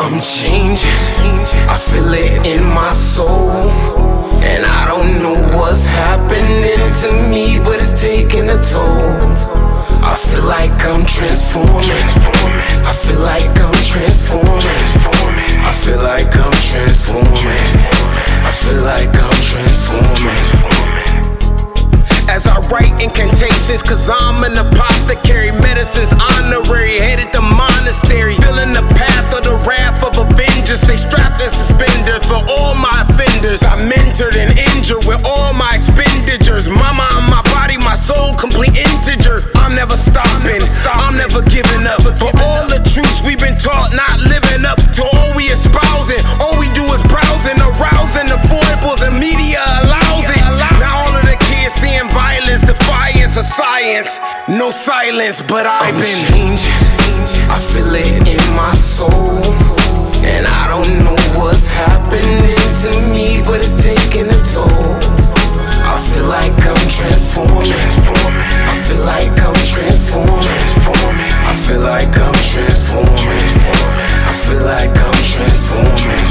I'm changing, I feel it in my soul. And I don't know what's happening to me, but it's taking a toll. I feel like I'm transforming, I feel like I'm transforming, I feel like I'm transforming, I feel like I'm transforming. As I write incantations, cause I'm an apothecary, medicines honorary, headed to monastery, feeling the path of the wrath of avengers. They strapped in suspenders for all my offenders. I mentored and injured with all my expenditures. My mind, my body, my soul, complete integer. I'm never stopping, I'm never giving up. For all the truths we've been taught, not living up to all we espousing. All we do is browsing, arousing the foibles, and media allows it. Now all of the kids seeing violence, defiance of science. No silence, but I've been changing. I feel it in my soul. And I don't know what's happening to me, but it's taking a toll. I feel like I'm transforming, I feel like I'm transforming, I feel like I'm transforming, I feel like I'm transforming.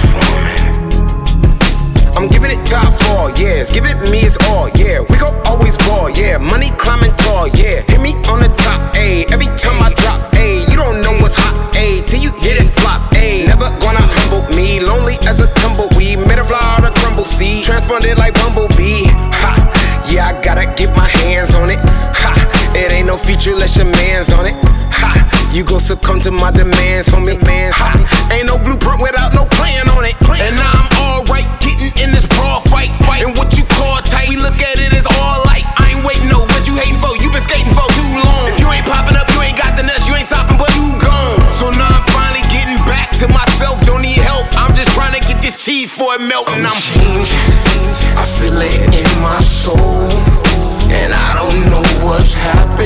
I'm giving it top 4 years, give it me it's all, yeah. We gon' always ball, yeah. Money climbing tall, yeah. Hit me on the top, ayy. Every time I drop, ayy. You don't know what's hot, ayy, till you hit it flop, ayy. Never gonna humble me, lonely as a tumbleweed. Made a fly out of crumble seed, transformed it like Bumblebee. Ha, yeah, I gotta get my hands on it. Ha, it ain't no feature unless your man's on it. Ha, you gon' succumb to my demands, homie. Ha, ain't no blueprint without no plan on it. And now I'm alright, getting in this brawl fight. And what you call tight, we look at it as all light. I ain't waiting, no, what you hating for? You been skating for too long. If you ain't popping up, you ain't got the nuts, you ain't stopping, but you gone. So now I'm finally getting back to myself, don't need help. I'm just trying to get this cheese for it melting. I'm changing, I feel it in my soul. And I don't know what's happening